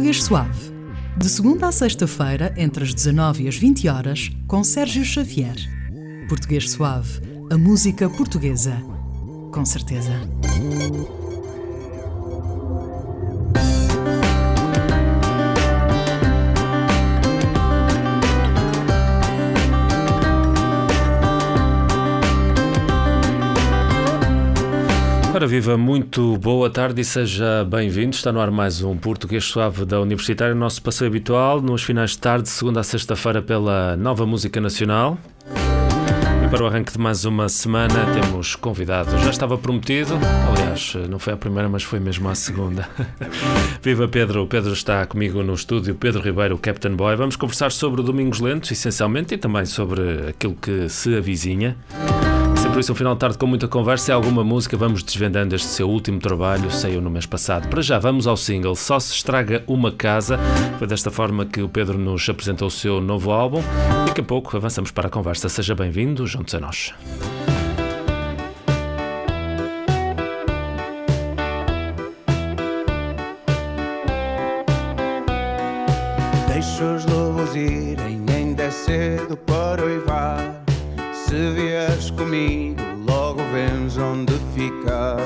Português Suave. De segunda a sexta-feira, entre as 19 e as 20 horas, com Sérgio Xavier. Português Suave, a música portuguesa. Com certeza. Ora viva, muito boa tarde e seja bem-vindo. Está no ar mais um Português Suave da Universitária, nosso passeio habitual, nos finais de tarde, segunda a sexta-feira, pela Nova Música Nacional. E para o arranque de mais uma semana temos convidados. Já estava prometido, aliás, não foi a primeira, mas foi mesmo a segunda. Viva Pedro, o Pedro está comigo no estúdio, Pedro Ribeiro, o Captain Boy. Vamos conversar sobre Domingos Lentos, essencialmente, e também sobre aquilo que se avizinha. Por isso, um final de tarde com muita conversa e alguma música. Vamos desvendando este seu último trabalho, saiu no mês passado. Para já, vamos ao single Só se estraga uma casa. Foi desta forma que o Pedro nos apresentou o seu novo álbum. Daqui a pouco avançamos para a conversa. Seja bem-vindo, juntos a nós. Deixa os lobos irem, ainda é cedo para uivar. Se vieres comigo, logo vemos onde ficar.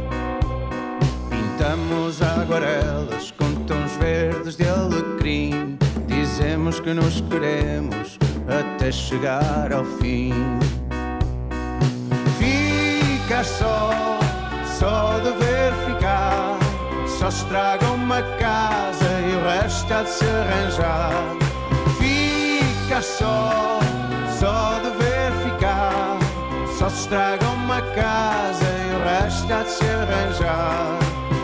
Pintamos aguarelas com tons verdes de alecrim. Dizemos que nos queremos até chegar ao fim. Ficar só de ver ficar. Só se estraga uma casa e o resto há de se arranjar. Ficar só de ver ficar. Só se estraga uma casa e o resto há de se arranjar.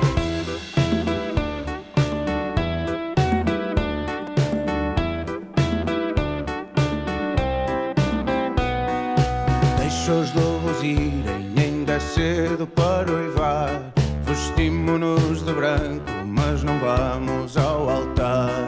Deixa os lobos irem, ainda é cedo para uivar. Vestimos-nos de branco, mas não vamos ao altar.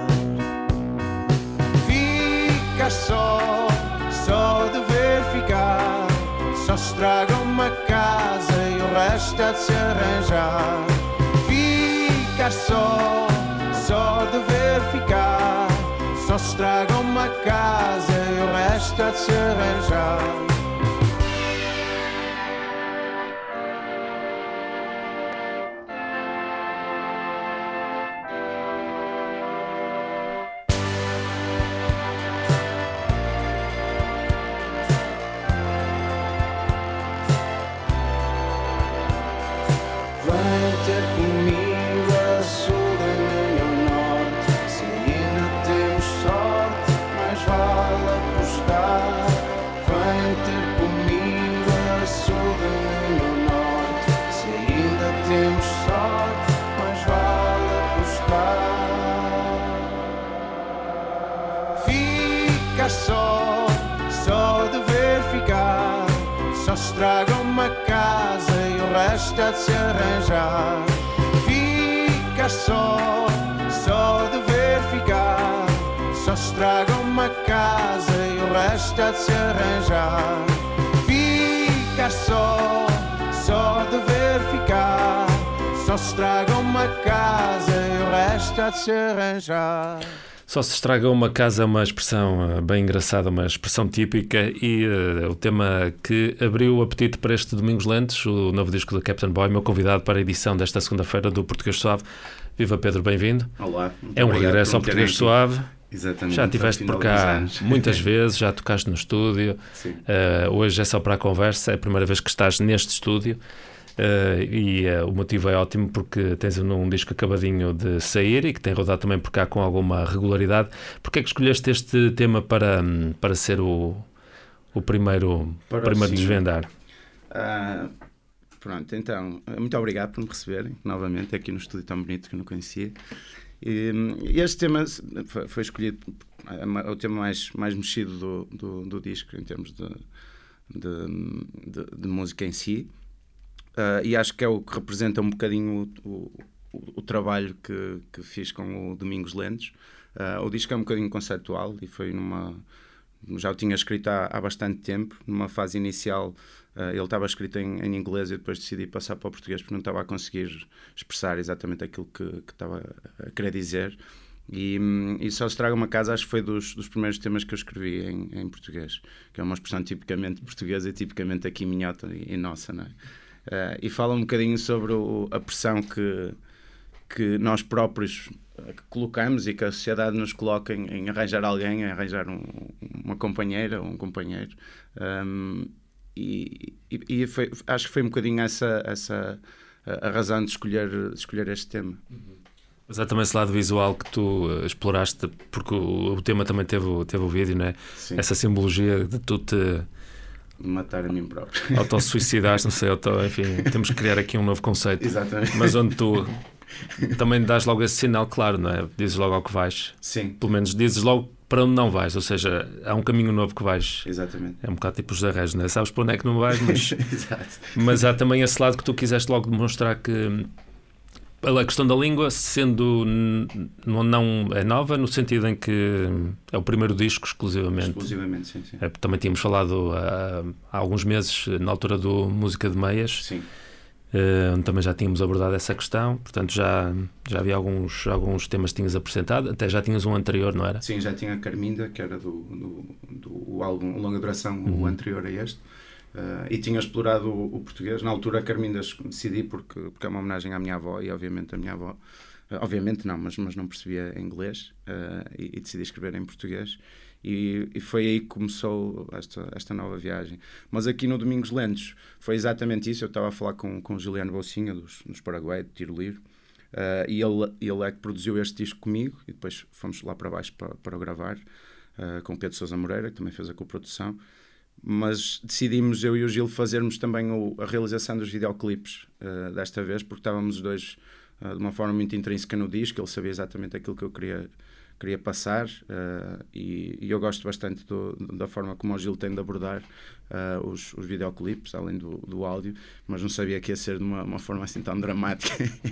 Ficar só de ver ficar. Só se estraga uma casa e o resto há de se arranjar. Ficar só de ver ficar. Só se estraga uma casa e o resto há de se arranjar. Só de ver ficar. Só se estraga uma casa e o resto há de se arranjar. Ficar só de ver ficar. Só se estraga uma casa e o resto há de se arranjar. Ficar só de ver ficar. Só se estraga uma casa e o resto há de se arranjar. Só se estraga uma casa é uma expressão bem engraçada, uma expressão típica e o tema que abriu o apetite para este Domingos Lentos, o novo disco do Captain Boy, meu convidado para a edição desta segunda-feira do Português Suave. Viva Pedro, bem-vindo. Olá. É um regresso ao Português Suave. Exatamente. Já estiveste por cá muitas vezes, já tocaste no estúdio. Hoje é só para a conversa, é a primeira vez que estás neste estúdio. O motivo é ótimo porque tens um disco acabadinho de sair e que tem rodado também por cá com alguma regularidade. Porquê é que escolheste este tema para ser o primeiro desvendar? Pronto, então, muito obrigado por me receberem novamente aqui no estúdio tão bonito que eu não conhecia. Este tema foi escolhido, é o tema mais mexido do disco em termos de música em si. E acho que é o que representa um bocadinho o trabalho que fiz com o Domingos Lentos. O disco é um bocadinho conceptual e foi Já o tinha escrito há bastante tempo. Numa fase inicial ele estava escrito em inglês e depois decidi passar para o português porque não estava a conseguir expressar exatamente aquilo que estava a querer dizer. E Só se estraga uma casa, acho que foi dos primeiros temas que eu escrevi em português, que é uma expressão tipicamente portuguesa e tipicamente aqui minhota e nossa, não é? E fala um bocadinho sobre a pressão que nós próprios colocamos e que a sociedade nos coloca em arranjar alguém, em arranjar uma companheira ou um companheiro. Acho que foi um bocadinho essa a razão de escolher este tema. Mas há também esse lado visual que tu exploraste, porque o tema também teve o vídeo, não é? Sim. Essa simbologia de tu te matar a mim próprio. Autossuicidaste, não sei, enfim, temos que criar aqui um novo conceito. Exatamente. Mas onde tu também dás logo esse sinal, claro, não é? Dizes logo ao que vais. Sim. Pelo menos dizes logo para onde não vais, ou seja, há um caminho novo que vais. Exatamente. É um bocado tipo os arranjos, não é? Sabes para onde é que não vais, mas... Exato. Mas há também esse lado que tu quiseste logo demonstrar que a questão da língua, sendo não é nova, no sentido em que é o primeiro disco exclusivamente. Exclusivamente, sim. Também tínhamos falado há alguns meses, na altura do Música de Meias, sim. Onde também já tínhamos abordado essa questão, portanto já havia alguns temas que tinhas apresentado, até já tinhas um anterior, não era? Sim, já tinha a Carminda, que era do álbum Longa Duração, o anterior a este. E tinha explorado o português. Na altura a Carminda decidi porque é uma homenagem à minha avó, e obviamente a minha avó, obviamente não, mas não percebia inglês, e decidi escrever em português, e foi aí que começou esta nova viagem. Mas aqui no Domingos Lentos foi exatamente isso. Eu estava a falar com o Juliano Bolsinha dos Paraguai, de Tiro Livre, e ele é que produziu este disco comigo, e depois fomos lá para baixo para o gravar, com o Pedro Sousa Moreira, que também fez a coprodução. Mas decidimos, eu e o Gil, fazermos também a realização dos videoclipes desta vez, porque estávamos os dois de uma forma muito intrínseca no disco. Ele sabia exatamente aquilo que eu queria passar, e eu gosto bastante da forma como o Gil tem de abordar os videoclipes, além do áudio, mas não sabia que ia ser de uma forma assim tão dramática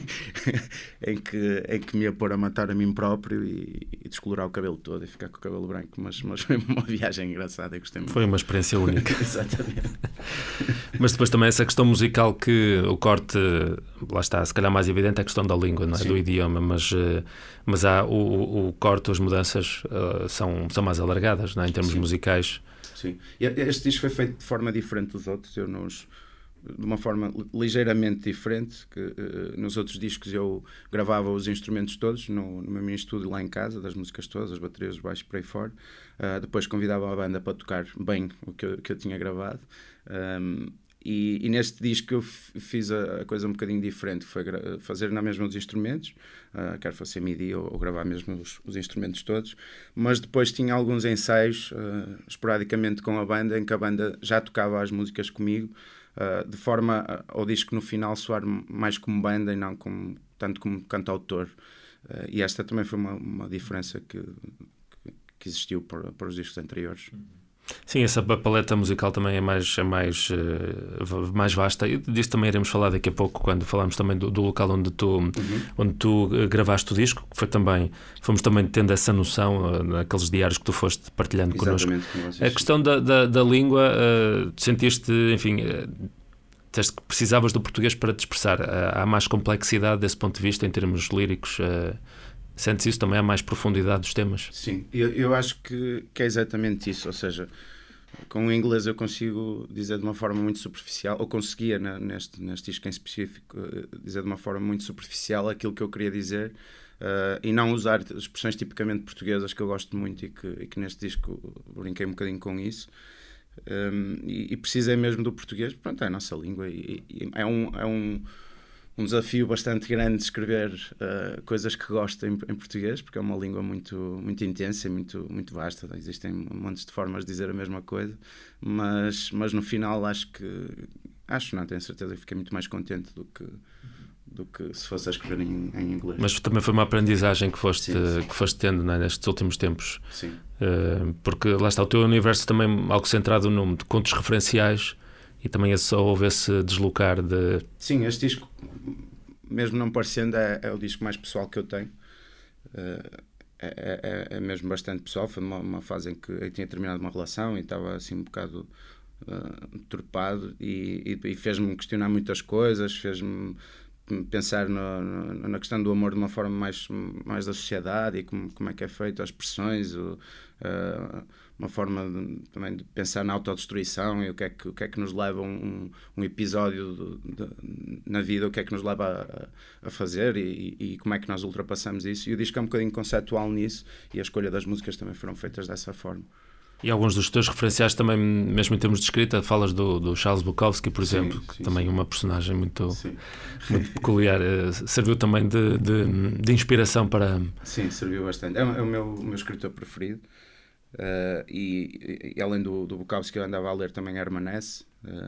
em que me ia pôr a matar a mim próprio e descolorar o cabelo todo e ficar com o cabelo branco, mas foi uma viagem engraçada e gostei muito. Foi uma experiência única. Exatamente. Mas depois também essa questão musical, que o corte, lá está, se calhar mais evidente é a questão da língua, não é? Do idioma, mas há o corte, as mudanças são mais alargadas, não é? Em termos musicais. Sim. Este disco foi feito de forma diferente dos outros, de uma forma ligeiramente diferente, que nos outros discos eu gravava os instrumentos todos no meu mini estúdio lá em casa, das músicas todas, as baterias, os baixos, por aí fora. Depois convidava a banda para tocar bem o que eu tinha gravado. E neste disco eu fiz a coisa um bocadinho diferente, foi fazer na mesma os instrumentos, quer fosse MIDI ou gravar mesmo os instrumentos todos, mas depois tinha alguns ensaios esporadicamente com a banda, em que a banda já tocava as músicas comigo, de forma ao disco no final soar mais como banda e não tanto como cantautor. E esta também foi uma diferença que existiu para os discos anteriores. Sim, essa paleta musical também é mais vasta, e disso também iremos falar daqui a pouco, quando falarmos também do local onde tu gravaste o disco, que fomos também tendo essa noção naqueles diários que tu foste partilhando connosco. A questão da língua, sentiste, enfim, disseste que precisavas do português para te expressar. Há mais complexidade desse ponto de vista em termos líricos? Sentes isso também? Há mais profundidade dos temas? Sim, eu acho que é exatamente isso. Ou seja, com o inglês eu consigo dizer de uma forma muito superficial, ou conseguia neste disco em específico dizer de uma forma muito superficial aquilo que eu queria dizer, e não usar expressões tipicamente portuguesas, que eu gosto muito, e que neste disco brinquei um bocadinho com isso. E precisei mesmo do português. Pronto, é a nossa língua, e é um desafio bastante grande de escrever coisas que gosto em português, porque é uma língua muito, muito intensa e muito, muito vasta. Existem montes de formas de dizer a mesma coisa, mas no final não tenho certeza que fiquei muito mais contente do que se fosse a escrever em inglês. Mas também foi uma aprendizagem que foste tendo, não é, nestes últimos tempos. Sim. Porque lá está, o teu universo também algo centrado no nome de contos referenciais, e também houve esse deslocar de... Sim, este disco, mesmo não parecendo, é o disco mais pessoal que eu tenho. é mesmo bastante pessoal. Foi uma fase em que eu tinha terminado uma relação e estava assim um bocado turpado, e fez-me questionar muitas coisas, fez-me pensar na questão do amor de uma forma mais da sociedade, e como é que é feito, as expressões, uma forma também de pensar na autodestruição, e o que é que nos leva um episódio na vida, o que é que nos leva a fazer, e como é que nós ultrapassamos isso. E o disco é um bocadinho conceptual nisso, e a escolha das músicas também foram feitas dessa forma. E alguns dos teus referenciais também, mesmo em termos de escrita, falas do Charles Bukowski, por exemplo, que também é uma personagem muito peculiar. Serviu também de inspiração para... Sim, serviu bastante. É o meu escritor preferido. E além do Bukowski, eu andava a ler também Hermann Hesse,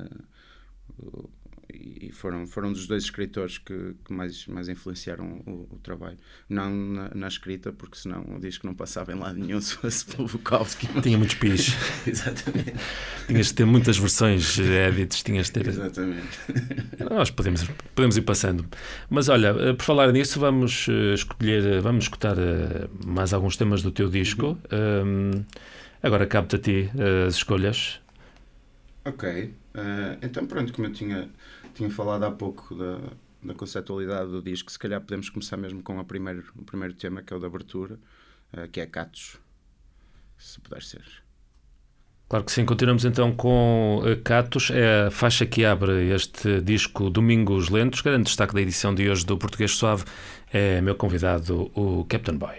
e foram dos dois escritores que mais influenciaram o trabalho. Não na escrita, porque senão o disco não passava em lado nenhum se fosse pelo Bukowski. Tinha muitos pis. Exatamente. Tinhas de ter muitas versões edits, tinhas de ter... Exatamente. Nós podemos ir passando. Mas olha, por falar nisso, vamos escutar mais alguns temas do teu disco. Agora cabe-te a ti as escolhas. Ok. Então pronto, como eu tinha falado há pouco da conceptualidade do disco, se calhar podemos começar mesmo com o primeiro tema, que é o da abertura, que é Catos, se puder ser. Claro que sim. Continuamos então com Catos, é a faixa que abre este disco Domingos Lentos. Grande destaque da edição de hoje do Português Suave é meu convidado, o Captain Boy.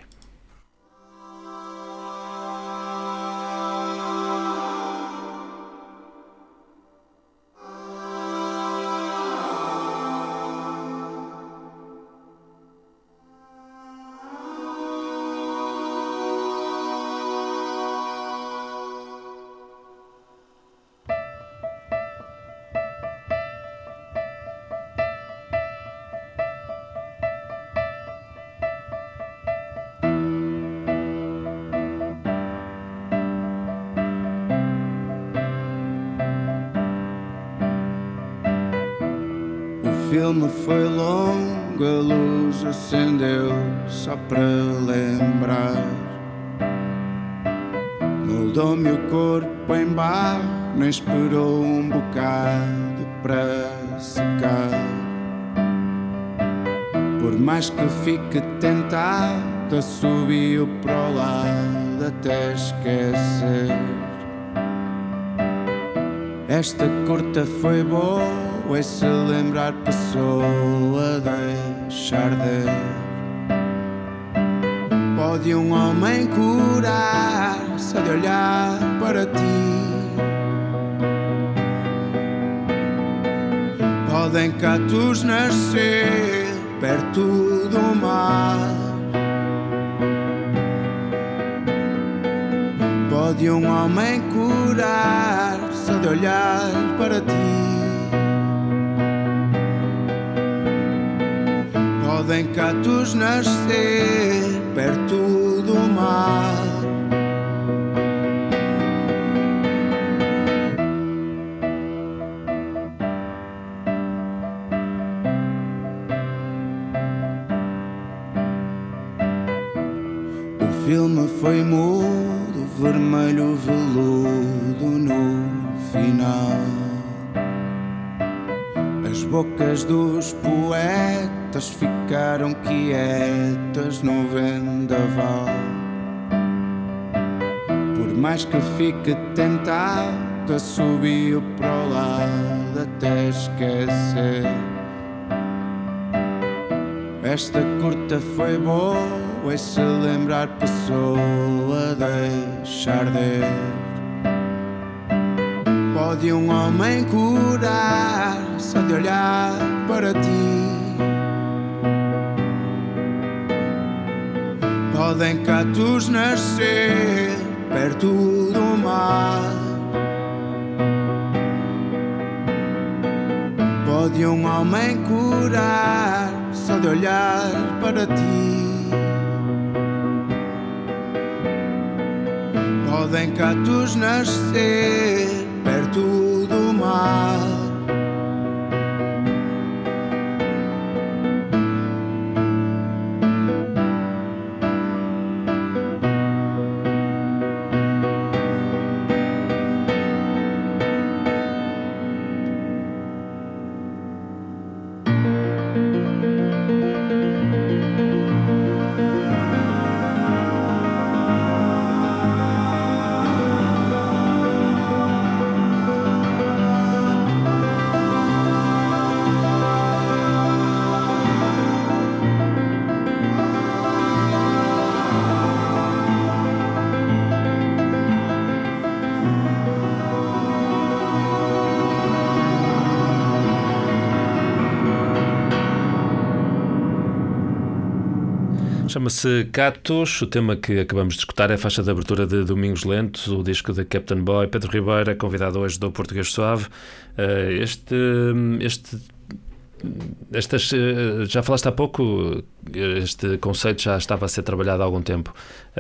O filme foi longo, a luz acendeu só para lembrar. Moldou-me o corpo em barro, nem esperou um bocado para secar. Por mais que fique tentado, subiu para o lado até esquecer. Esta curta foi boa, e se lembrar passou a deixar de. Pode um homem curar-se de olhar para ti. Podem catos nascer perto do mar. Pode um homem curar-se de olhar para ti. Podem catos nascer perto do mar. O filme foi mudo, vermelho veludo no final. As bocas dos poetas ficaram quietas no vendaval. Por mais que fique tentada, subiu para o lado até esquecer. Esta curta foi boa, e se lembrar passou a deixar de. Pode um homem curar-se de olhar para ti. Podem catos nascer perto do mar. Pode um homem curar-se de olhar para ti. Podem catos nascer perto do mar. Chama-se Catos. O tema que acabamos de escutar é a faixa de abertura de Domingos Lentos, o disco de Captain Boy. Pedro Ribeiro é convidado hoje do Português Suave. Já falaste há pouco, este conceito já estava a ser trabalhado há algum tempo.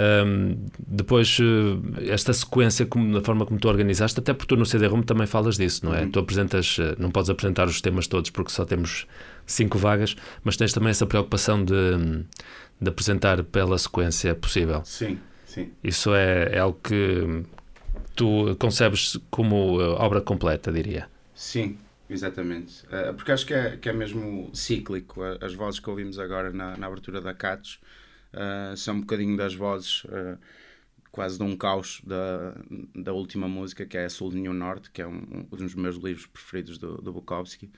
Depois, esta sequência, da forma como tu organizaste, até porque tu no CD-ROM também falas disso, não é? Tu apresentas, não podes apresentar os temas todos porque só temos 5 vagas, mas tens também essa preocupação de apresentar pela sequência possível. Sim, sim. Isso é algo que tu concebes como obra completa, diria. Sim. Exatamente, porque acho que é mesmo cíclico. As vozes que ouvimos agora na abertura da Catos são um bocadinho das vozes quase de um caos da última música, que é a Sul de Nenhum Norte, que é um dos meus livros preferidos do Bukowski,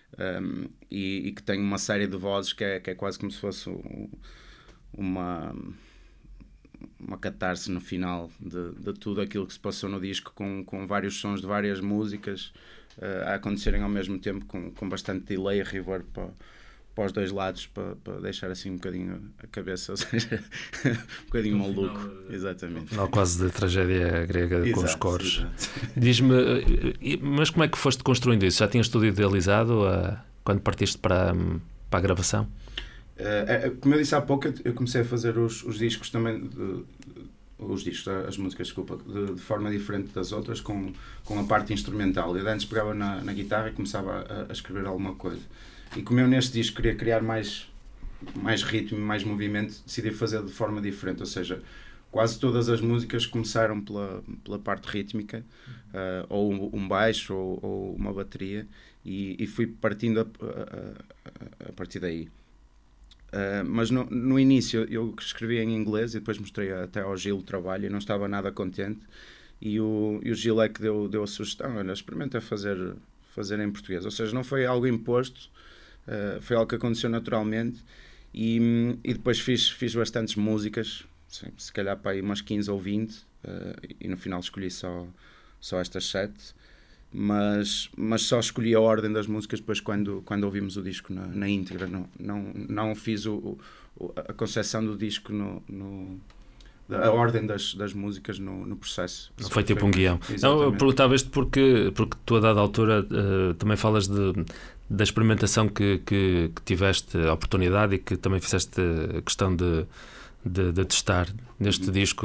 e que tem uma série de vozes que é quase como se fosse uma catarse no final de tudo aquilo que se passou no disco, com vários sons de várias músicas a acontecerem ao mesmo tempo, com bastante delay e reverb para os dois lados, para deixar assim um bocadinho a cabeça, ou seja, um bocadinho maluco. Exatamente. Final quase de tragédia grega. Exato, com os coros. Exato. Diz-me, mas como é que foste construindo isso? Já tinhas tudo idealizado quando partiste para a gravação? Como eu disse há pouco, eu comecei a fazer os discos também, as músicas, desculpa, de forma diferente das outras, com a parte instrumental. Eu antes pegava na guitarra e começava a escrever alguma coisa. E como eu neste disco queria criar mais ritmo, mais movimento, decidi fazer de forma diferente. Ou seja, quase todas as músicas começaram pela parte rítmica, ou um baixo, ou uma bateria, e fui partindo a partir daí. Mas no início eu escrevia em inglês e depois mostrei até ao Gil o trabalho e não estava nada contente, e o Gil é que deu a sugestão: olha, experimenta fazer em português. Ou seja, não foi algo imposto, foi algo que aconteceu naturalmente, e depois fiz bastantes músicas, se calhar para aí umas 15 ou 20, e no final escolhi só estas 7. Mas só escolhi a ordem das músicas depois quando ouvimos o disco na íntegra. Não fiz a concepção do disco a ordem das músicas no processo. Não foi tipo um guião. Não, eu perguntava isto porque tu a dada altura também falas da experimentação que tiveste a oportunidade e que também fizeste a questão de testar neste disco.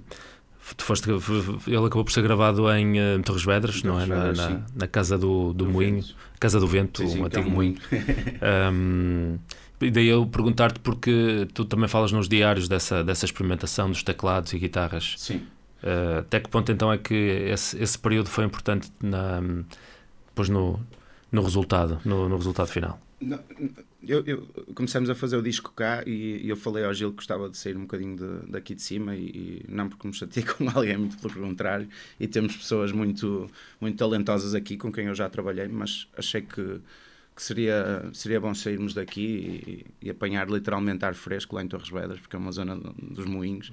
Ele acabou por ser gravado em Torres Vedras, não é? Na Casa do Moinho, Casa do Vento, sim, um antigo moinho. E daí eu perguntar-te, porque tu também falas nos diários dessa experimentação dos teclados e guitarras. Sim. Até que ponto então é que esse período foi importante depois no resultado, no resultado final? Começamos a fazer o disco cá e eu falei ao Gil que gostava de sair um bocadinho daqui de cima, e não porque me chateei com alguém, muito pelo contrário, e temos pessoas muito, muito talentosas aqui com quem eu já trabalhei, mas achei que seria bom sairmos daqui e apanhar literalmente ar fresco lá em Torres Vedras, porque é uma zona dos moinhos.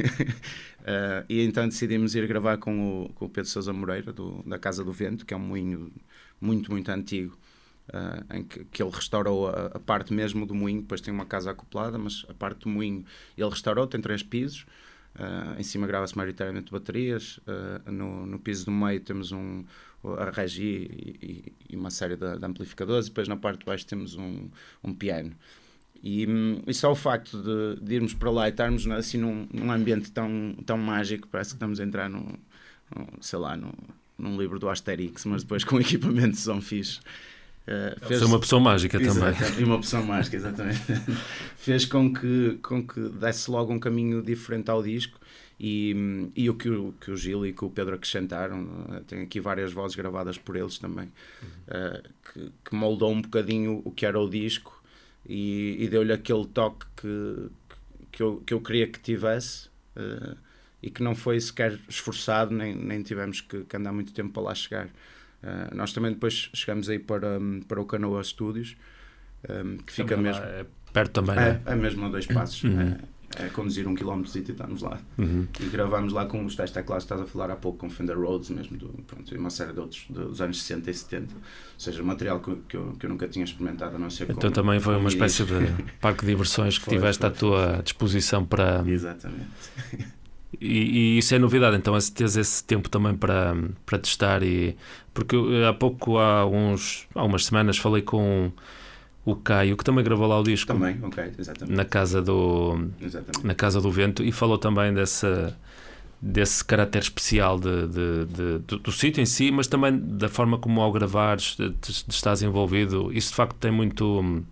E então decidimos ir gravar com o Pedro Sousa Moreira, da Casa do Vento, que é um moinho muito, muito antigo, em que ele restaurou a parte mesmo do moinho. Depois tem uma casa acoplada, mas a parte do moinho ele restaurou, tem 3 pisos. Em cima grava-se maioritariamente baterias, no piso do meio temos a regi e uma série de amplificadores, e depois na parte de baixo temos um piano. E só o facto de irmos para lá e estarmos assim num ambiente tão mágico, parece que estamos a entrar num livro do Asterix, mas depois com equipamento de som fixe. Fez uma pessoa mágica também. E uma pessoa mágica, exatamente. Fez com que desse logo um caminho diferente ao disco, e o que o Gil e que o Pedro acrescentaram. Tem aqui várias vozes gravadas por eles também, que moldou um bocadinho o que era o disco, e deu-lhe aquele toque que eu queria que tivesse, e que não foi sequer esforçado, nem tivemos que andar muito tempo para lá chegar. Nós também depois chegamos aí para o Canoa Studios, que fica também mesmo... é perto também, não é? É mesmo a 2 passos. É conduzir 1 km e estamos lá. E gravámos lá com os tais teclados que estás a falar há pouco, com Fender Rhodes mesmo, e uma série de outros dos anos 60 e 70. Ou seja, material que eu nunca tinha experimentado, a não ser então também foi uma espécie de parque de diversões que tiveste à tua disposição para... Exatamente. E isso é novidade, então teres esse tempo também para testar. Porque há pouco, há umas semanas, falei com o Caio, que também gravou lá o disco. Também, ok, exatamente. Na Casa do Vento, e falou também desse caráter especial do sítio em si, mas também da forma como ao gravares de estás envolvido. Isso de facto tem muito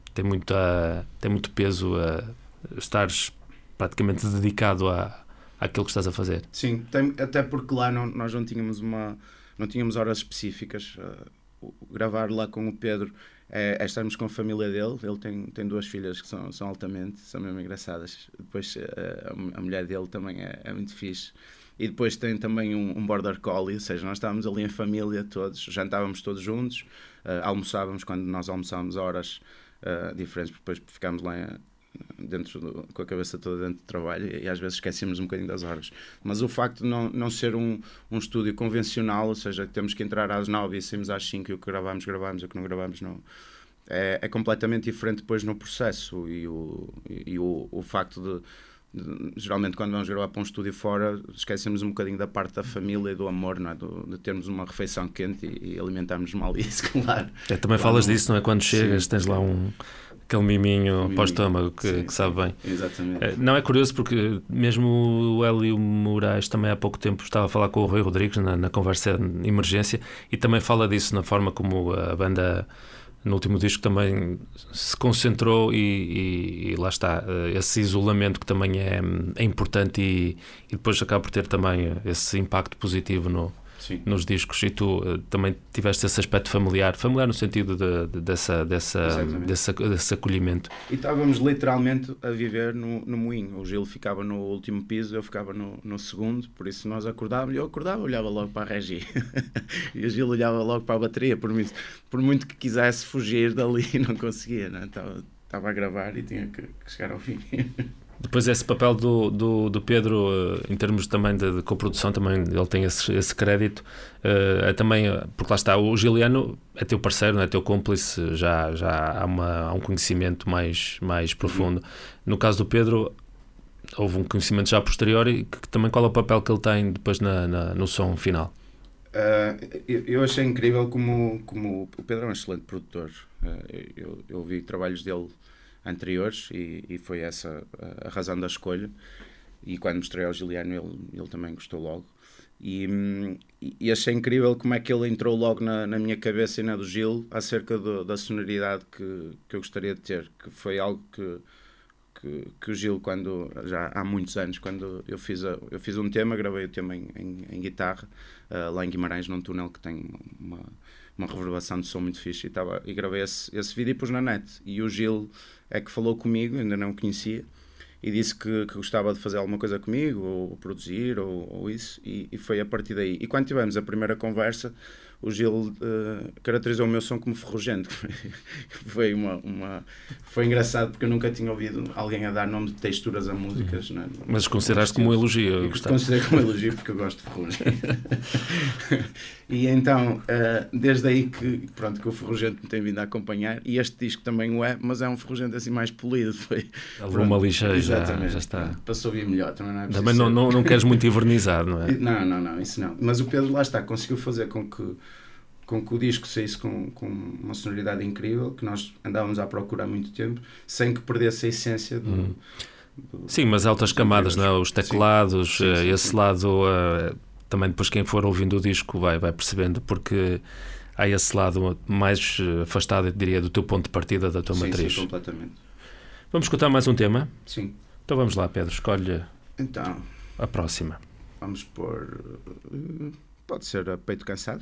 peso a estares praticamente dedicado àquilo que estás a fazer. Sim, até porque lá nós não tínhamos horas específicas. Gravar lá com o Pedro é estarmos com a família dele. Ele tem 2 filhas que são mesmo engraçadas. Depois a mulher dele também é muito fixe. E depois tem também um border collie, ou seja, nós estávamos ali em família todos, jantávamos todos juntos, almoçávamos quando nós almoçávamos a horas diferentes, depois ficámos lá com a cabeça toda dentro do trabalho e às vezes esquecemos um bocadinho das horas. Mas o facto de não ser um estúdio convencional, ou seja, que temos que entrar às 9 e saímos às 5 e o que gravamos, e o que não gravamos não. É completamente diferente depois no processo e o facto de geralmente quando vamos gravar para um estúdio fora esquecemos um bocadinho da parte da família e do amor, não é? De termos uma refeição quente e alimentarmos mal isso, claro. Também falas disso, não é? Quando chegas tens lá aquele miminho para o estômago que sabe bem. Exatamente. Não, é curioso porque mesmo o Hélio Moraes também há pouco tempo estava a falar com o Rui Rodrigues na conversa de emergência e também fala disso na forma como a banda no último disco também se concentrou e lá está, esse isolamento que também é importante e depois acaba por ter também esse impacto positivo nos discos. E tu também tiveste esse aspecto familiar no sentido desse acolhimento. E estávamos literalmente a viver no moinho. O Gil ficava no último piso, eu ficava no segundo, por isso nós acordávamos, eu acordava, olhava logo para a Regi e o Gil olhava logo para a bateria, por muito que quisesse fugir dali não conseguia, não? Estava a gravar e tinha que chegar ao fim. Depois esse papel do Pedro, em termos também de coprodução, também ele tem esse crédito, também, porque lá está, o Giliano é teu parceiro, não é teu cúmplice, já há um conhecimento mais profundo. No caso do Pedro, houve um conhecimento já posterior e também qual é o papel que ele tem depois no som final? Eu achei incrível como o Pedro é um excelente produtor. Eu vi trabalhos dele anteriores e foi essa a razão da escolha, e quando mostrei ao Giliano ele também gostou logo e achei incrível como é que ele entrou logo na minha cabeça e na do Gil acerca da sonoridade que eu gostaria de ter, que foi algo que o Gil, quando já há muitos anos, quando eu fiz um tema, gravei o tema em guitarra lá em Guimarães, num túnel que tem uma reverberação de som muito fixe, e gravei esse vídeo e pus na net, e o Gil é que falou comigo, ainda não o conhecia, e disse que gostava de fazer alguma coisa comigo, ou produzir, ou isso, e foi a partir daí. E quando tivemos a primeira conversa, o Gil caracterizou o meu som como ferrugente. Foi engraçado, porque eu nunca tinha ouvido alguém a dar nome de texturas a músicas. Não é? Mas consideraste como um elogio? Considerei como um elogio, porque eu gosto de ferrugem. E então, desde aí que o ferrugente me tem vindo a acompanhar, e este disco também o é, mas é um ferrugente assim mais polido. Levou uma lixa, já está. Passou a vir melhor, também não é preciso. Também não queres muito invernizado, não é? Não, isso não. Mas o Pedro, lá está, conseguiu fazer com que o disco saísse com uma sonoridade incrível, que nós andávamos à procura há muito tempo, sem que perdesse a essência do... Sim, mas altas camadas, não é? Os teclados, sim, esse lado... também depois quem for ouvindo o disco vai percebendo, porque há esse lado mais afastado, eu diria, do teu ponto de partida, da tua matriz. Sim, completamente. Vamos escutar mais um tema? Sim. Então vamos lá, Pedro, escolhe então, a próxima. Vamos pôr... pode ser a Peito Cansado?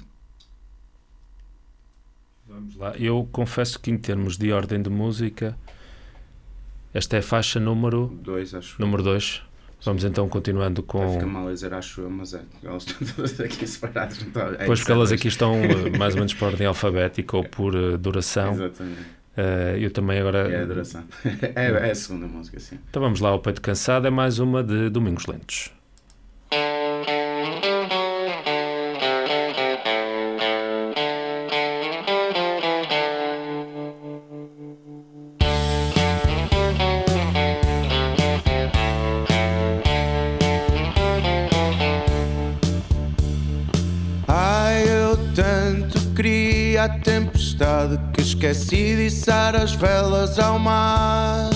Vamos lá. Eu confesso que em termos de ordem de música, esta é a faixa número 2, acho. Número 2. Vamos então continuando com... Fica mal a dizer acho eu, mas elas estão todas aqui separadas. Então, pois porque elas aqui estão mais ou menos por ordem alfabética ou por duração. Exatamente. Eu também agora... É a adoração. É a segunda música, sim. Então vamos lá, O Peito Cansado é mais uma de Domingos Lentos. A tempestade que esqueci de içar as velas ao mar.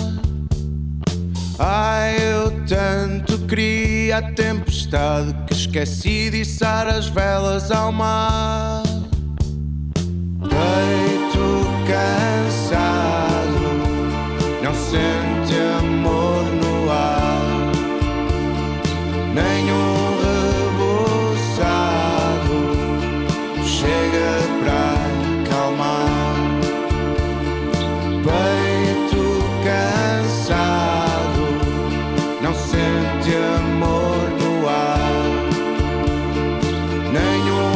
Ai, eu tanto queria a tempestade que esqueci de içar as velas ao mar. Peito cansado, não sente amor no ar, nenhum reboçado chega para peito cansado, não sente amor no ar, nenhum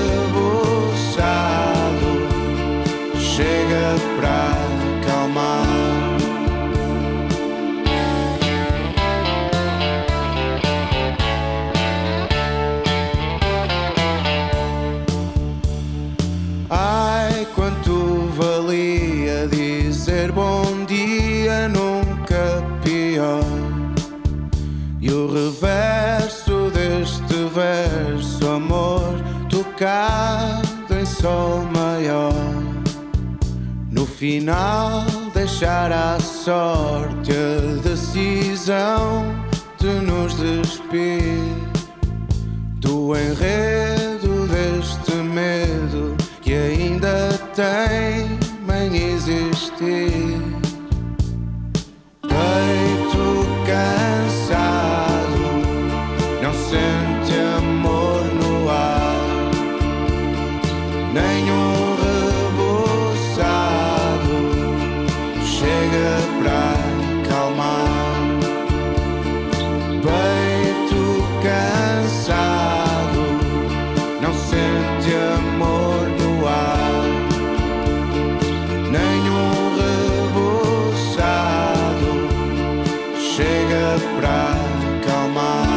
reboçado chega para acalmar. Ai, quanto valia dizer bom dia, nunca pior. E o reverso deste verso, amor, tocado em sol maior. No final deixar à sorte a decisão de nos despir do enredo deste medo que ainda tem em existir. Peito cansado, não sente amor no ar, nenhum reboçado chega para acalmar. Peito cansado, não sente amor no ar, nenhum reboçado chega para acalmar.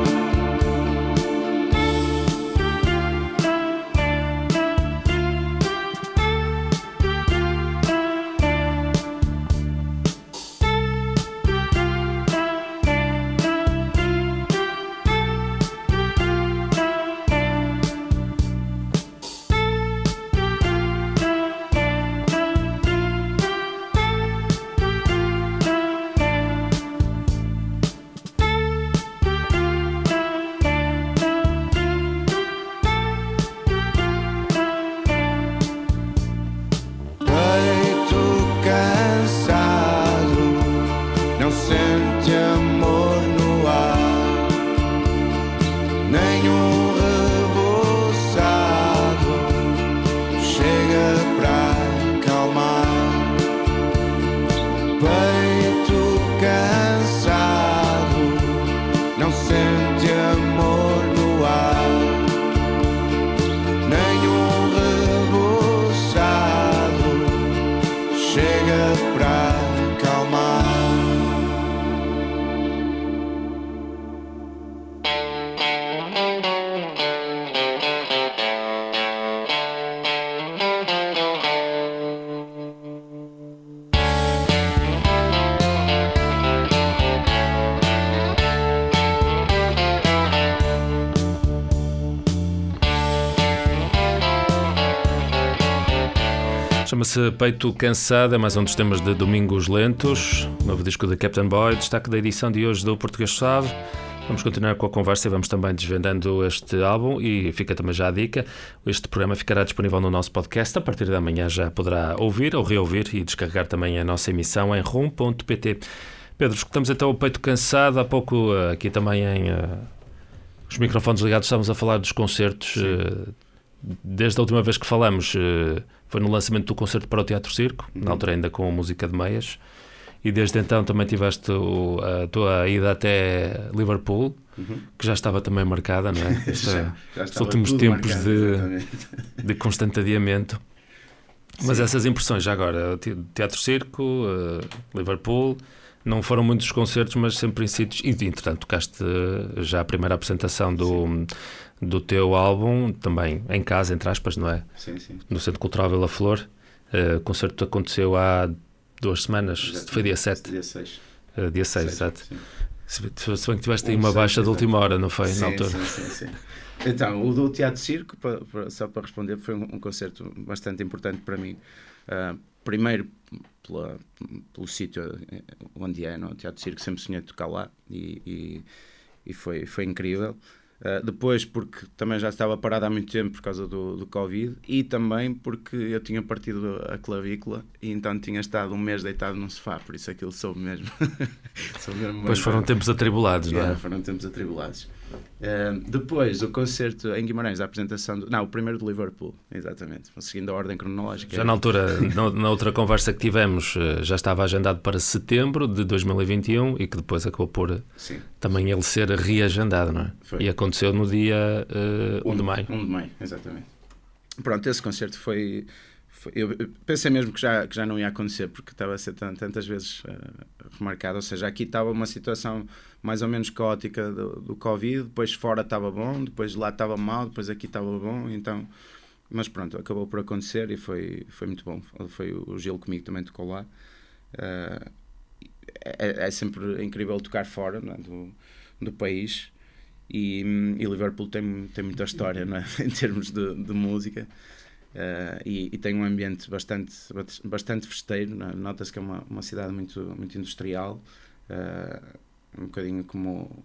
Chama-se Peito Cansado, é mais um dos temas de Domingos Lentos, novo disco de Captain Boy, destaque da edição de hoje do Português Suave. Vamos continuar com a conversa e vamos também desvendando este álbum e fica também já a dica. Este programa ficará disponível no nosso podcast, a partir de amanhã já poderá ouvir ou reouvir e descarregar também a nossa emissão em rum.pt. Pedro, escutamos então o Peito Cansado, há pouco aqui também em os microfones ligados estávamos a falar dos concertos. Desde a última vez que falamos foi no lançamento do concerto para o Teatro Circo, na altura ainda com música de meias, e desde então também tiveste a tua ida até Liverpool, que já estava também marcada, não é? Já Os últimos tempos marcado, de constante adiamento. Mas essas impressões, já agora, Teatro Circo, Liverpool, não foram muitos concertos, mas sempre em sítios. E, entretanto, tocaste já a primeira apresentação do teu álbum, também em casa, entre aspas, não é? Sim, sim. No Centro Cultural Vila Flor. O concerto aconteceu há 2 semanas, exatamente. Foi dia 7. Dia 6. Dia 6, exato. Sim. Se bem que tiveste aí uma baixa de última hora, não foi? Sim, na altura. Sim. Então, o do Teatro Circo, só para responder, foi um concerto bastante importante para mim. Primeiro, pelo sítio onde é, no Teatro Circo, sempre sonhei de tocar lá e foi incrível. Depois, porque também já estava parado há muito tempo por causa do Covid, e também porque eu tinha partido a clavícula e então tinha estado um mês deitado num sofá, por isso aquilo soube mesmo. Pois foram tempos atribulados, não é? Foram tempos atribulados. Depois, o concerto em Guimarães, a apresentação o primeiro de Liverpool, exatamente, seguindo a ordem cronológica. Já na altura, na outra conversa que tivemos, já estava agendado para setembro de 2021 e que depois acabou por também ele ser reagendado, não é? Foi. E aconteceu no dia 1 de maio. 1 de maio, exatamente. Pronto, esse concerto foi eu pensei mesmo que já não ia acontecer, porque estava a ser tantas vezes remarcado, ou seja, aqui estava uma situação mais ou menos caótica do Covid, depois fora estava bom, depois lá estava mal, depois aqui estava bom, então, mas pronto, acabou por acontecer e foi muito bom. Foi o Gil comigo, também tocou lá. É sempre incrível tocar fora, não é? do país, e Liverpool tem muita história, não é? Em termos de música. E tem um ambiente bastante festeiro, né? Nota-se que é uma cidade muito industrial, um bocadinho como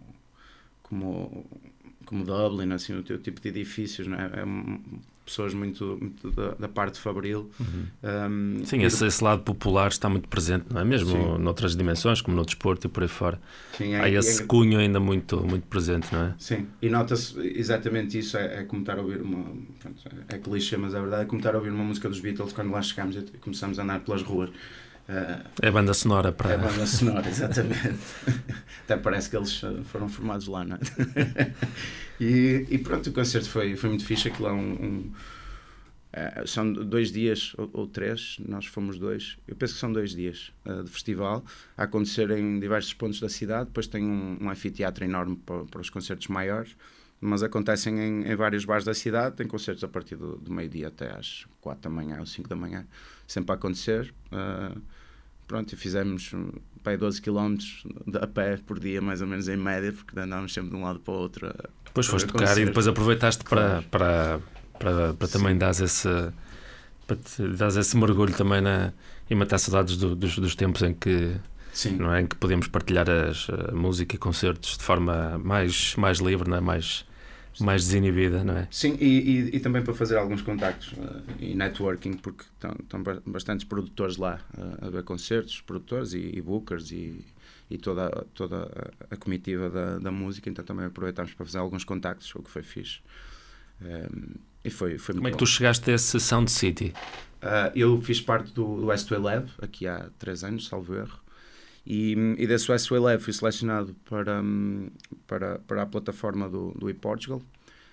Dublin, assim, o teu tipo de edifícios, não é? Pessoas muito da parte fabril. Sim, esse lado popular está muito presente, não é? Mesmo noutras dimensões, como no desporto e por aí fora. Sim, há esse cunho ainda muito presente, não é? Sim, e nota-se exatamente isso. É como estar a ouvir é clichê, mas é verdade, é como estar a ouvir uma música dos Beatles quando lá chegamos e começamos a andar pelas ruas. É a banda sonora para... É a banda sonora, exatamente. Até parece que eles foram formados lá, não é? E pronto, o concerto foi muito fixe. Aquilo são 2 dias ou 3, nós fomos 2, eu penso que são 2 dias de festival a acontecer em diversos pontos da cidade. Depois tem um anfiteatro enorme para os concertos maiores, mas acontecem em vários bares da cidade. Tem concertos a partir do meio-dia até às 4 da manhã ou 5 da manhã, sempre a acontecer. Pronto, e fizemos 12 km a pé por dia, mais ou menos em média, porque andávamos sempre de um lado para o outro. Depois foste tocar e depois aproveitaste para também dares esse mergulho também e matar saudades dos tempos em que, não é, em que podíamos partilhar a música e concertos de forma mais livre, não é? Mais desinibida, não é? Sim, e também para fazer alguns contactos e networking, porque estão bastantes produtores lá a ver concertos, produtores e bookers e toda a comitiva da música, então também aproveitámos para fazer alguns contactos, o que foi fixe. E foi muito Como é que bom. tu chegaste a esse Sound City? Eu fiz parte do Westway Lab, aqui há 3 anos, salvo erro. E desse Westway Lab fui selecionado para a plataforma do ePortugal,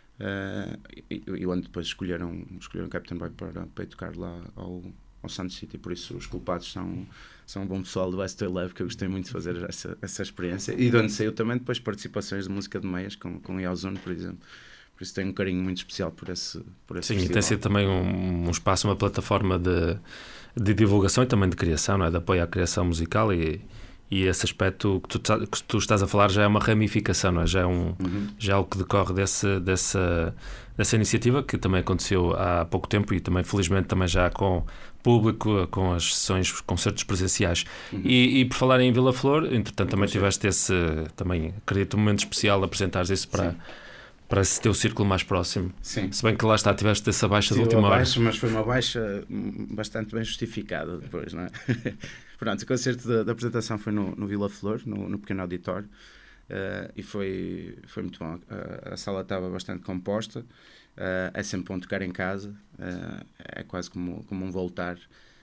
e onde depois escolheram Captain Boy para ir tocar lá ao Sound City. Por isso os culpados são um bom pessoal do Westway Lab, que eu gostei muito de fazer essa experiência, e de onde saiu também depois participações de música de meias com Iozone, por exemplo. Por isso tenho um carinho muito especial por esse Sim, festival. e tem sido também um espaço, uma plataforma de divulgação e também de criação, não é? De apoio à criação musical, e esse aspecto que tu estás a falar já é uma ramificação, não é? Já é algo que decorre dessa iniciativa, que também aconteceu há pouco tempo e também felizmente também já com público, com as sessões, concertos presenciais. E por falar em Vila Flor, entretanto também tiveste também acredito um momento especial de apresentares isso para esse teu círculo mais próximo. Sim. Se bem que lá está, tiveste essa baixa de última hora. Mas foi uma baixa bastante bem justificada depois, não é? Pronto, o concerto da apresentação foi no Vila Flor, no pequeno auditório, e foi muito bom. A sala estava bastante composta. É sempre bom tocar em casa, é quase como um voltar,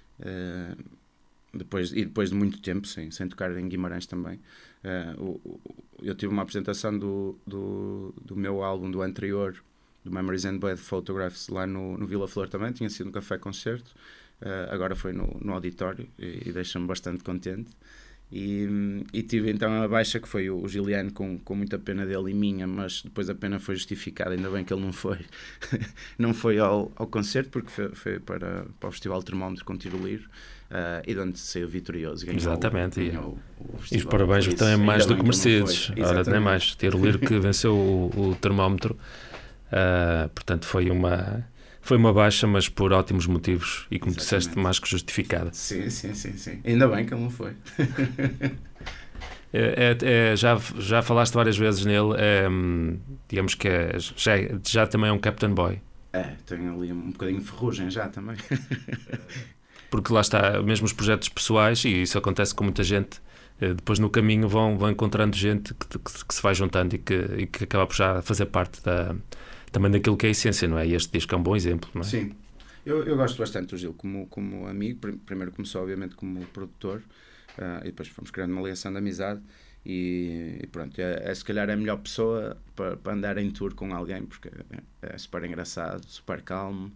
depois de muito tempo sem tocar em Guimarães também. Eu tive uma apresentação do meu álbum do anterior, do Memories and Bad Photographs, lá no Vila Flor também. Tinha sido um café-concerto, agora foi no auditório e deixa-me bastante contente. E tive então a baixa, que foi o Giliano, com muita pena dele e minha, mas depois a pena foi justificada, ainda bem que ele não foi ao concerto, porque foi para o Festival Termómetro com Tiro Livre, e de onde saiu vitorioso. Exatamente, ganhou o e os parabéns também mais do que merecidos. Ora, nem mais, Tiro Livre que venceu o Termómetro, portanto foi uma baixa, mas por ótimos motivos e, como disseste, mais que justificada. Sim. Ainda bem que ele não foi. Já falaste várias vezes nele, digamos que já também é um Captain Boy. Tenho ali um bocadinho de ferrugem já também. Porque lá está, mesmo os projetos pessoais, e isso acontece com muita gente, depois no caminho vão encontrando gente que se vai juntando e que acaba por já fazer parte também daquilo que é a essência, não é? E este disco é um bom exemplo, não é? Sim, eu gosto bastante do Gil como amigo. Primeiro começou obviamente como produtor, e depois fomos criando uma ligação de amizade, e pronto, se calhar é a melhor pessoa para andar em tour com alguém, porque é super engraçado, super calmo.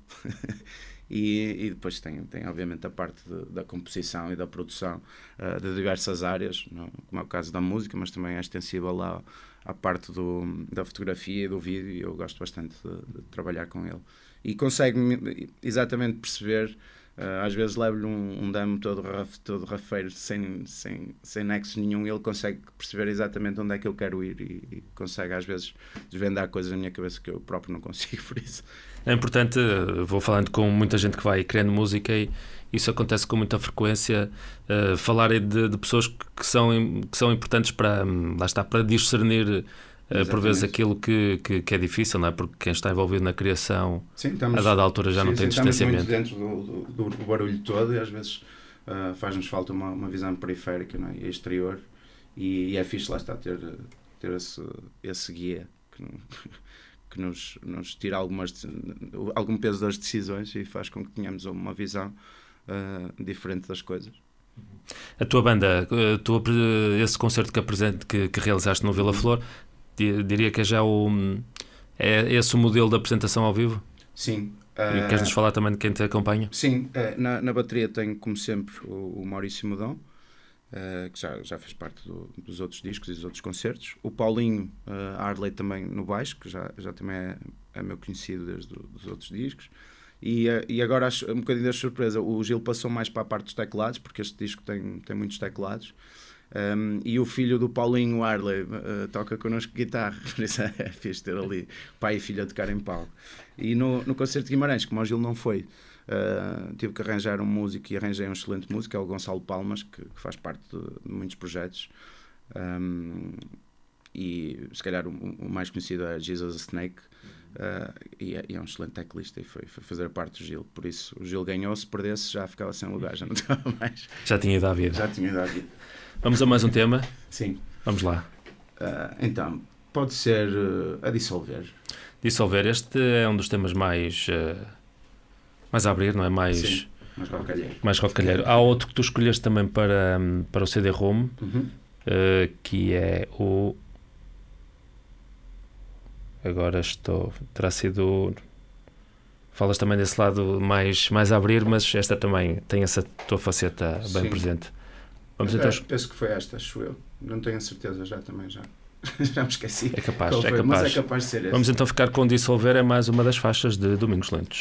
E depois tem obviamente a parte da composição e da produção, de diversas áreas, como é o caso da música, mas também é extensível lá à parte da fotografia e do vídeo, e eu gosto bastante de trabalhar com ele. E consegue exatamente perceber, às vezes levo-lhe um demo todo rafeiro, sem nexo nenhum, e ele consegue perceber exatamente onde é que eu quero ir, e consegue às vezes desvendar coisas na minha cabeça que eu próprio não consigo, por isso. É importante, vou falando com muita gente que vai criando música, e isso acontece com muita frequência, falar de pessoas que são importantes para, lá está, para discernir por vezes aquilo que é difícil, não é? Porque quem está envolvido na criação, a dada altura já não tem distanciamento. Estamos muito dentro do barulho todo, e às vezes faz-nos falta uma visão periférica, não é? E exterior, e é fixe lá está ter esse guia que nos tira algum peso das decisões e faz com que tenhamos uma visão diferente das coisas. A tua banda, esse concerto que realizaste no Vila Flor, diria que é já esse o modelo de apresentação ao vivo? Sim. E queres-nos falar também de quem te acompanha? Sim, na bateria tenho, como sempre, o Maurício Modão, que já fez parte dos outros discos e dos outros concertos. O Paulinho Arley também no baixo, que já também é meu conhecido desde os outros discos. E agora, um bocadinho da surpresa, o Gil passou mais para a parte dos teclados, porque este disco tem muitos teclados. E o filho do Paulinho Arley toca connosco guitarra, por isso é fixe ter ali pai e filho a tocar em palco. E no concerto de Guimarães, como o Gil não foi, tive que arranjar um músico, e arranjei um excelente músico, é o Gonçalo Palmas, que faz parte de muitos projetos, e se calhar o mais conhecido é Jesus a Snake, e é um excelente teclista, e foi fazer parte do Gil. Por isso o Gil ganhou, se perdesse já ficava sem lugar, já não estava mais. Já tinha ido à vida. Já tinha ido à vida. Vamos a mais um tema? Sim. Vamos lá. Então, pode ser a Dissolver. Dissolver, este é um dos temas mais a abrir, não é? Sim, mais rockalheiro. Há outro que tu escolheste também para o CD-ROM, que é o... Agora terá sido... Falas também desse lado mais a abrir, mas esta também tem essa tua faceta bem presente. Vamos então... Penso que foi esta, acho eu. Não tenho a certeza, já me esqueci. É capaz. Mas é capaz de ser esse. Vamos então ficar com Dissolver, é mais uma das faixas de Domingos Lentos.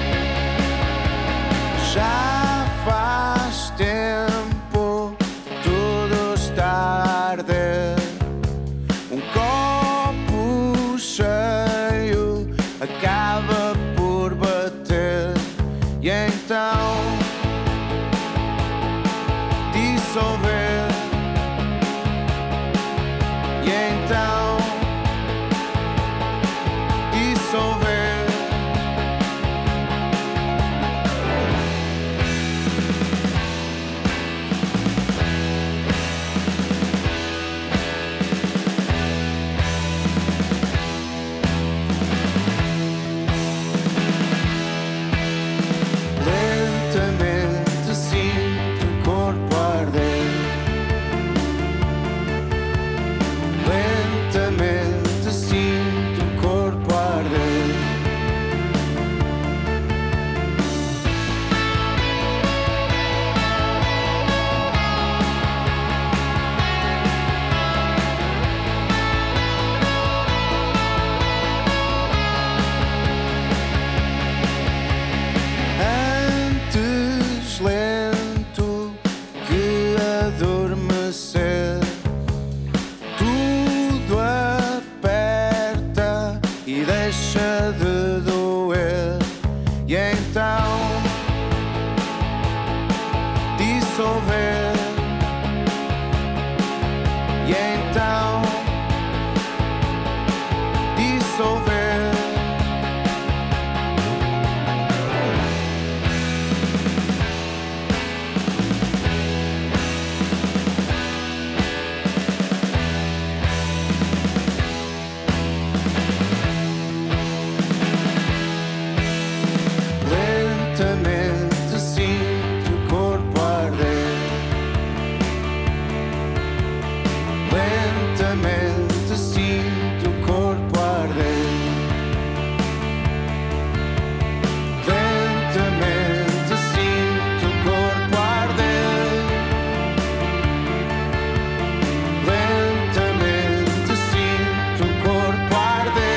Já faz tempo tu deixa de doer. E então dissolver. E então dissolver. Lentamente sinto o corpo arder. Lentamente sinto o corpo arder. Lentamente sinto o corpo arder. Lentamente sinto o corpo arder.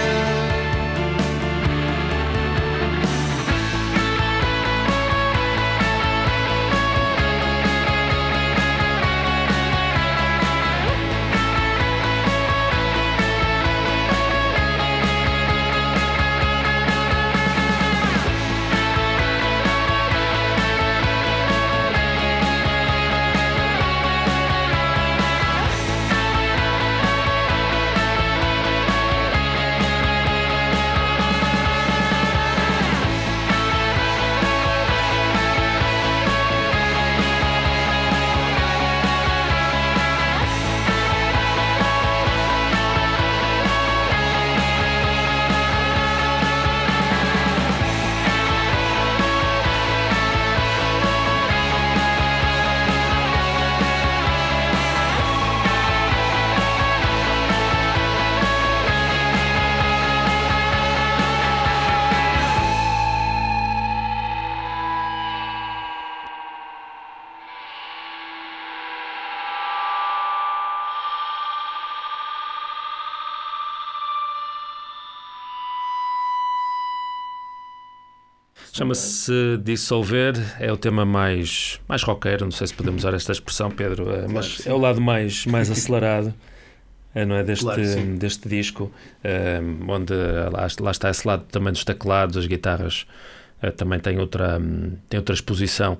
Chama-se Dissolver, é o tema mais roqueiro, não sei se podemos usar esta expressão, Pedro, mas Claro, é o lado mais acelerado, não é, Claro, sim. deste disco, onde lá está esse lado também dos teclados, as guitarras também tem outra exposição.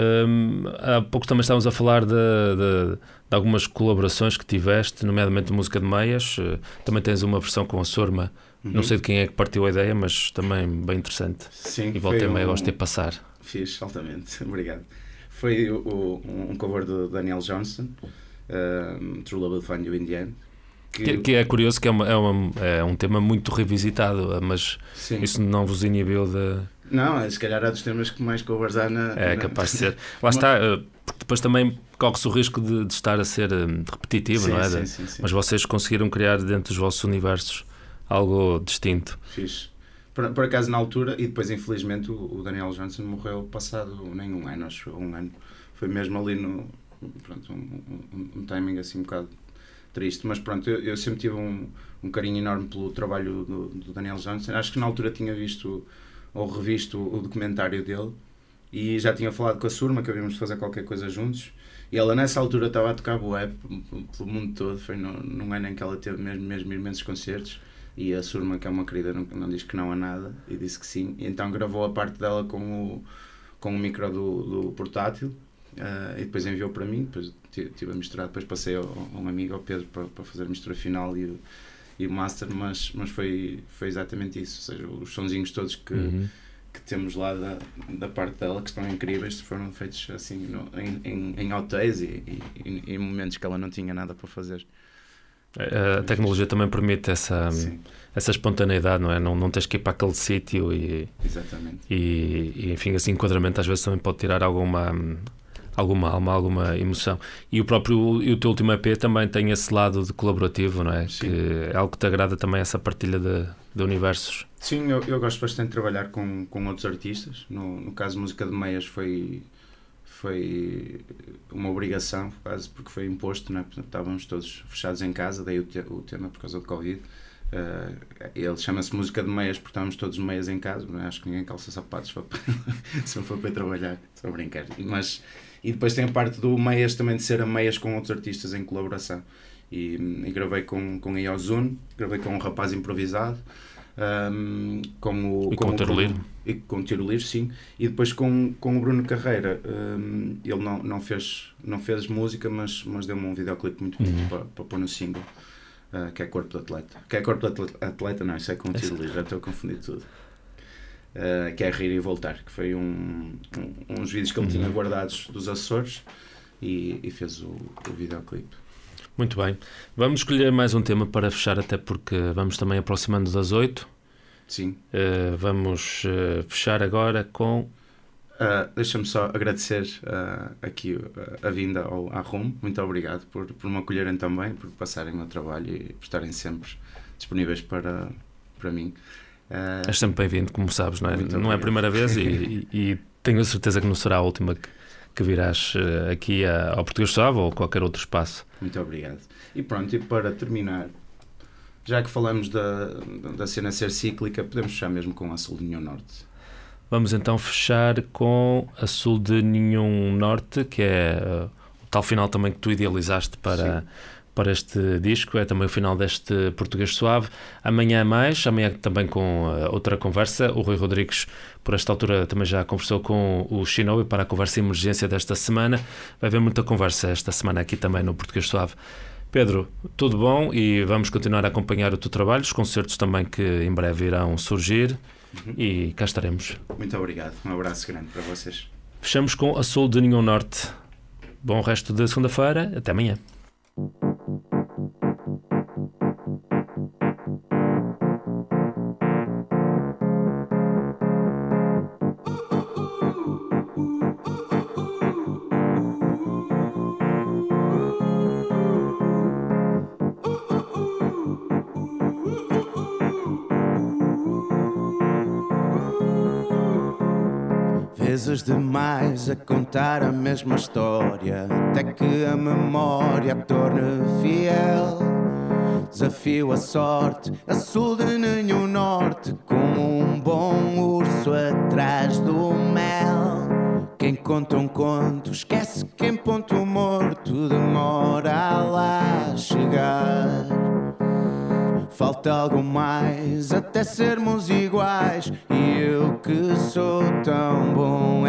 Há pouco também estávamos a falar de algumas colaborações que tiveste, nomeadamente de música de meias, também tens uma versão com a Surma. Não sei de quem é que partiu a ideia, mas também bem interessante. Sim, E volta e meia gosto de passar. Fiz, altamente, obrigado. Foi um cover do Daniel Johnston, True Love Will Find You in the End. Que é curioso, que é um tema muito revisitado, mas Sim. isso não vos inibiu de... Não, se calhar é dos temas que mais covers há É capaz de ser. Lá está, porque depois também corre-se o risco de estar a ser repetitivo, Sim, não é? sim. Mas vocês conseguiram criar dentro dos vossos universos algo distinto. Fiz. Por acaso, na altura, e depois infelizmente o Daniel Johnson morreu passado nem um ano, acho, um ano. Foi mesmo ali no... Pronto, um timing assim um bocado triste, mas pronto, eu sempre tive um carinho enorme pelo trabalho do Daniel Johnson. Acho que na altura tinha visto ou revisto o documentário dele e já tinha falado com a Surma que havíamos de fazer qualquer coisa juntos, e ela nessa altura estava a tocar bué pelo mundo todo. Foi num ano em que ela teve mesmo imensos concertos, e a Surma, que é uma querida, não diz que não a nada, e disse que sim, e então gravou a parte dela com o micro do portátil, e depois enviou para mim. Depois estive a misturar, depois passei a um amigo, ao Pedro, para fazer a mistura final e o master, mas foi exatamente isso. Ou seja, os sonzinhos todos que temos lá da parte dela, que estão incríveis, foram feitos assim em hotéis e em momentos que ela não tinha nada para fazer. A tecnologia também permite essa espontaneidade, não é? Não tens que ir para aquele sítio Exatamente. E enfim, esse enquadramento às vezes também pode tirar alguma alma, alguma emoção. E o teu último EP também tem esse lado de colaborativo, não é? Sim. Que é algo que te agrada também, essa partilha de universos. Sim, eu gosto bastante de trabalhar com outros artistas. No caso, música de meias foi uma obrigação, quase, porque foi imposto, não é? Portanto, estávamos todos fechados em casa, daí o tema por causa do Covid. Ele chama-se música de meias porque estávamos todos de meias em casa, não é? Acho que ninguém calça sapatos se não for para ir trabalhar, estou a brincar. E depois tem a parte do meias também, de ser a meias com outros artistas em colaboração. E gravei com a Iozune, gravei com um rapaz improvisado, com o Tiroliro. E com o Tiroliro, sim. E depois com o Bruno Carreira. Ele não fez música, mas deu-me um videoclipe muito bonito para pôr no single, que é Corpo de Atleta. Que é Corpo de Atleta, não, isso é com o Tiroliro, já estou a confundir tudo. Que é Rir e Voltar, que foi uns vídeos que ele tinha guardados dos Açores e fez o videoclipe. Muito bem. Vamos escolher mais um tema para fechar, até porque vamos também aproximando das 8. Sim. Vamos fechar agora com... Deixa-me só agradecer aqui a vinda à RUM. Muito obrigado por me acolherem também, por passarem o meu trabalho e por estarem sempre disponíveis para mim. És sempre bem-vindo, como sabes, não é? Não é a primeira vez e tenho a certeza que não será a última que virás aqui ao Português Suave ou qualquer outro espaço. Muito obrigado. E pronto, e para terminar, já que falamos da cena ser cíclica, podemos fechar mesmo com a Sul de Ninho Norte. Vamos então fechar com a Sul de Ninho Norte, que é o tal final também que tu idealizaste para este disco, é também o final deste Português Suave. Amanhã também com outra conversa. O Rui Rodrigues, por esta altura, também já conversou com o Shinobi para a conversa emergência desta semana. Vai haver muita conversa esta semana aqui também no Português Suave. Pedro, tudo bom? E vamos continuar a acompanhar o teu trabalho, os concertos também que em breve irão surgir. E cá estaremos. Muito obrigado, um abraço grande para vocês. Fechamos com a Sul de Ninho Norte. Bom resto de segunda-feira, até amanhã. Vezes demais a contar a mesma história, até que a memória a torne fiel. Desafio a sorte, a Sul de Ninho Norte, como um bom urso atrás do mel. Quem conta um conto esquece que em ponto morto demora a lá chegar. Falta algo mais até sermos iguais, e eu que sou tão bom